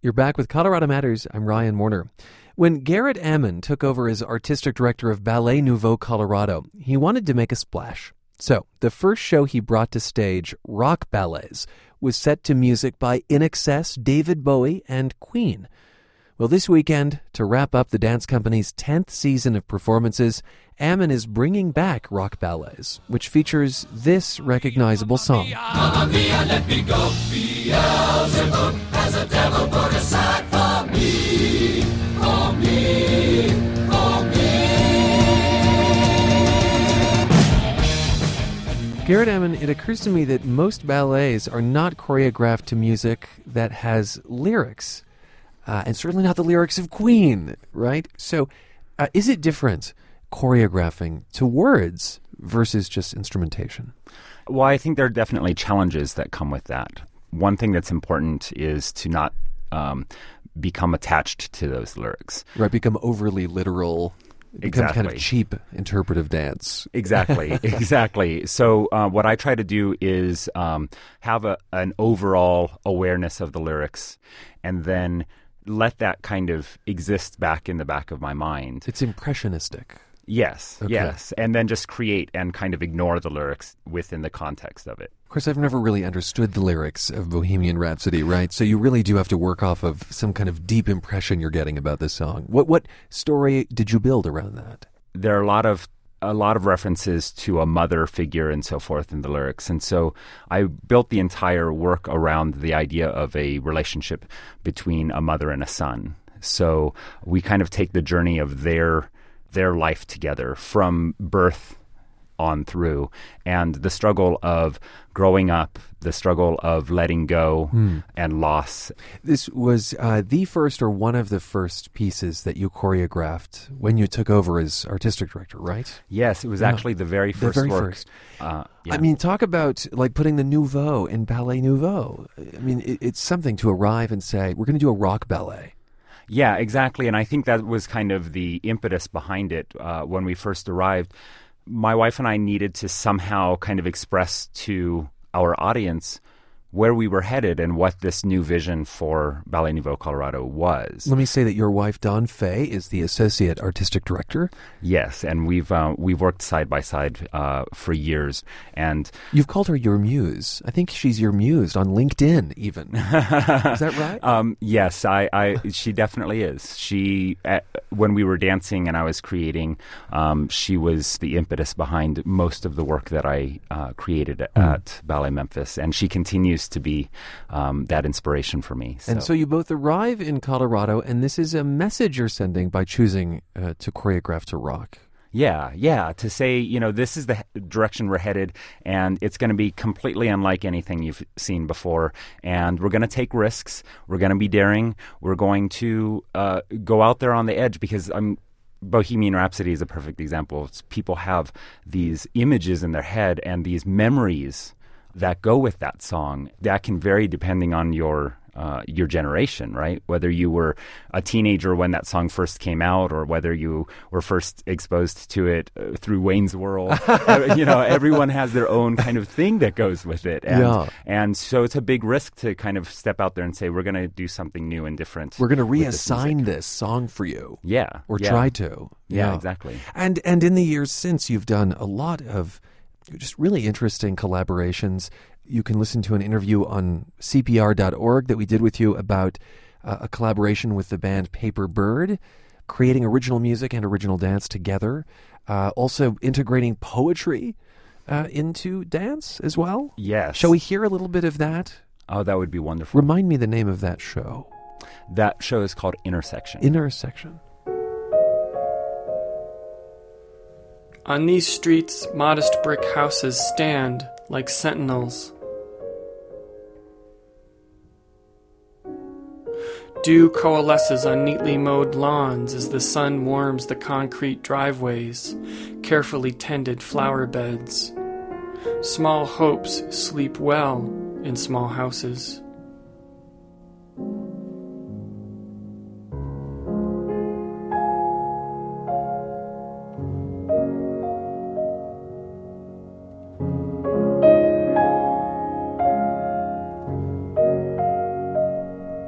You're back with Colorado Matters. I'm Ryan Warner. When Garrett Ammon took over as artistic director of Ballet Nouveau Colorado, he wanted to make a splash. So, the first show he brought to stage, Rock Ballets, was set to music by INXS, David Bowie, and Queen. Well, this weekend, to wrap up the dance company's 10th season of performances, Ammon is bringing back Rock Ballets, which features this recognizable song. Mamma mia, let me go. Beelzebub has a devil put aside for me, for me, for me. Garrett Ammon, it occurs to me that most ballets are not choreographed to music that has lyrics, and certainly not the lyrics of Queen, right? So is it different choreographing to words versus just instrumentation? Well, I think there are definitely challenges that come with that. One thing that's important is to not become attached to those lyrics. Right, become overly literal. It becomes kind of cheap interpretive dance. Exactly, exactly. So what I try to do is have an overall awareness of the lyrics and then let that kind of exist back in the back of my mind. It's impressionistic. Yes, Okay. yes. And then just create and kind of ignore the lyrics within the context of it. Of course, I've never really understood the lyrics of Bohemian Rhapsody, right? So you really do have to work off of some kind of deep impression you're getting about this song. What story did you build around that? There are a lot of references to a mother figure and so forth in the lyrics. And so I built the entire work around the idea of a relationship between a mother and a son. So we kind of take the journey of their life together from birth on through, and the struggle of growing up, the struggle of letting go and loss. This was the first or one of the first pieces that you choreographed when you took over as artistic director, right? Yes, it was actually the very first work. First. Yeah. I mean, talk about like putting the nouveau in Ballet Nouveau. I mean, it's something to arrive and say, we're going to do a rock ballet. Yeah, exactly. And I think that was kind of the impetus behind it when we first arrived. My wife and I needed to somehow kind of express to our audience where we were headed and what this new vision for Ballet Nouveau Colorado was. Let me say that your wife, Dawn Fay, is the associate artistic director. Yes, and we've worked side by side for years. And you've called her your muse. I think she's your muse on LinkedIn, even. Is that right? Yes, she definitely is. She, when we were dancing and I was creating, she was the impetus behind most of the work that I created at Ballet Memphis, and she continues to be that inspiration for me. And so you both arrive in Colorado, and this is a message you're sending by choosing to choreograph to rock. Yeah, to say, this is the direction we're headed, and it's going to be completely unlike anything you've seen before, and we're going to take risks, we're going to be daring, we're going to go out there on the edge, because Bohemian Rhapsody is a perfect example. People have these images in their head and these memories that go with that song. That can vary depending on your generation, right? Whether you were a teenager when that song first came out, or whether you were first exposed to it through Wayne's World. Everyone has their own kind of thing that goes with it. And so it's a big risk to kind of step out there and say, we're going to do something new and different. We're going to reassign this song for you. Or try to. Yeah, exactly. And in the years since, you've done a lot of just really interesting collaborations. You can listen to an interview on CPR.org that we did with you about a collaboration with the band Paper Bird, creating original music and original dance together, also integrating poetry into dance as well. Yes. Shall we hear a little bit of that? Oh, that would be wonderful. Remind me the name of that show. That show is called Intersection. Intersection. On these streets, modest brick houses stand like sentinels. Dew coalesces on neatly mowed lawns as the sun warms the concrete driveways, carefully tended flower beds. Small hopes sleep well in small houses.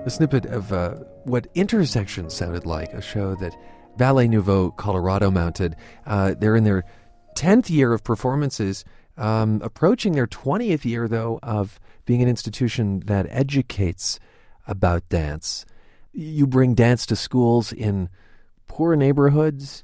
a snippet of what Intersection sounded like, a show that Ballet Nouveau Colorado mounted. They're in their 10th year of performances, approaching their 20th year, though, of being an institution that educates about dance. You bring dance to schools in poor neighborhoods.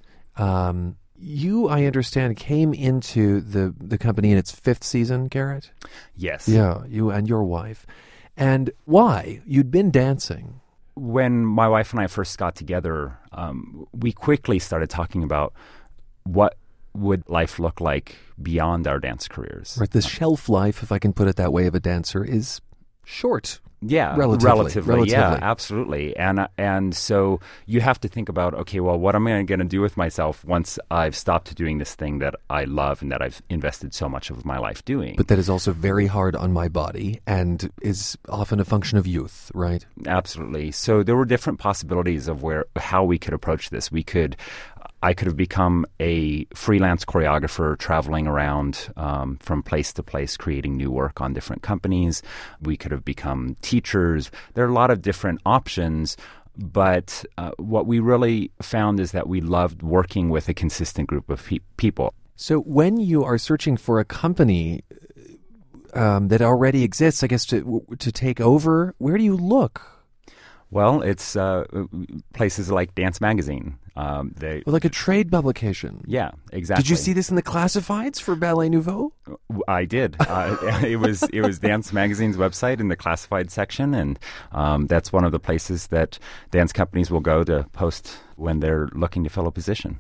You, I understand, came into the company in its 5th season, Garrett? Yes. Yeah, you and your wife. And why? You'd been dancing. When my wife and I first got together, we quickly started talking about what would life look like beyond our dance careers. Right, the shelf life, if I can put it that way, of a dancer is short. Yeah, relatively. Yeah, absolutely. And so you have to think about, okay, well, what am I going to do with myself once I've stopped doing this thing that I love and that I've invested so much of my life doing? But that is also very hard on my body and is often a function of youth, right? Absolutely. So there were different possibilities of how we could approach this. I could have become a freelance choreographer traveling around from place to place, creating new work on different companies. We could have become teachers. There are a lot of different options, but what we really found is that we loved working with a consistent group of people. So when you are searching for a company that already exists, I guess, to take over, where do you look? Well, it's places like Dance Magazine. Like a trade publication. Yeah, exactly. Did you see this in the classifieds for Ballet Nouveau? I did. It was Dance Magazine's website in the classified section, and that's one of the places that dance companies will go to post when they're looking to fill a position.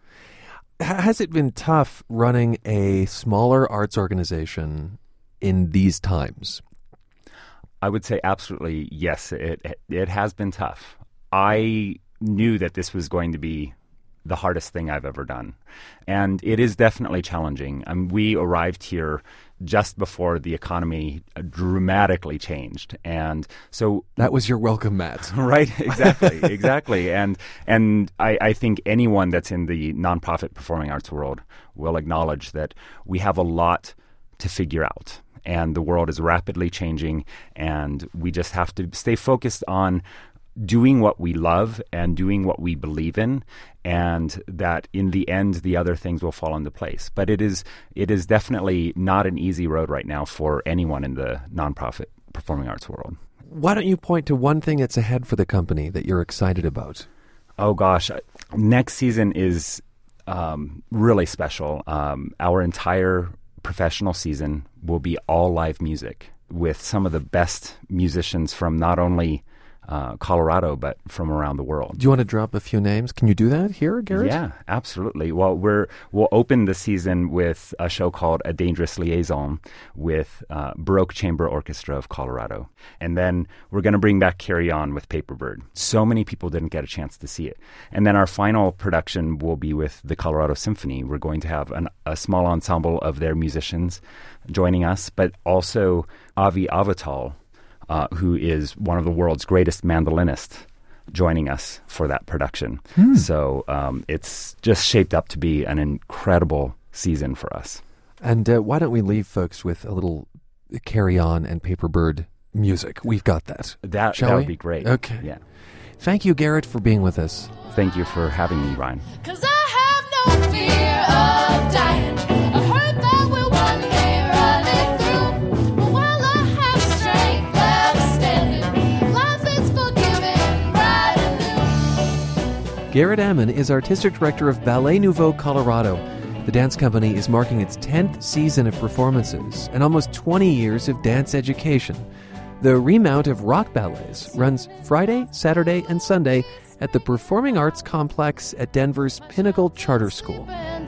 Has it been tough running a smaller arts organization in these times? I would say absolutely yes. It has been tough. I knew that this was going to be the hardest thing I've ever done. And it is definitely challenging. We arrived here just before the economy dramatically changed. And so that was your welcome mat. Right, exactly. And I think anyone that's in the nonprofit performing arts world will acknowledge that we have a lot to figure out. And the world is rapidly changing, and we just have to stay focused on doing what we love and doing what we believe in, and that in the end, the other things will fall into place. But it is definitely not an easy road right now for anyone in the nonprofit performing arts world. Why don't you point to one thing that's ahead for the company that you're excited about? Oh, gosh. Next season is really special. Our entire professional season will be all live music with some of the best musicians from not only Colorado, but from around the world. Do you want to drop a few names? Can you do that here, Garrett? Yeah, absolutely. Well, we'll open the season with a show called A Dangerous Liaison with Baroque Chamber Orchestra of Colorado. And then we're going to bring back Carry On with Paperbird. So many people didn't get a chance to see it. And then our final production will be with the Colorado Symphony. We're going to have a small ensemble of their musicians joining us, but also Avi Avital, who is one of the world's greatest mandolinists, joining us for that production. So it's just shaped up to be an incredible season for us. And why don't we leave folks with a little Carry On and Paperbird music? We've got that. That would be great. Okay. Yeah. Thank you, Garrett, for being with us. Thank you for having me, Ryan. 'Cause I have no fear of dying. I heard that we'll one day run it through. But while I have strength left standing, life is forgiving, bright and new. Garrett Ammon is Artistic Director of Ballet Nouveau Colorado. The dance company is marking its 10th season of performances and almost 20 years of dance education. The remount of rock ballets runs Friday, Saturday, and Sunday at the Performing Arts Complex at Denver's Pinnacle Charter School.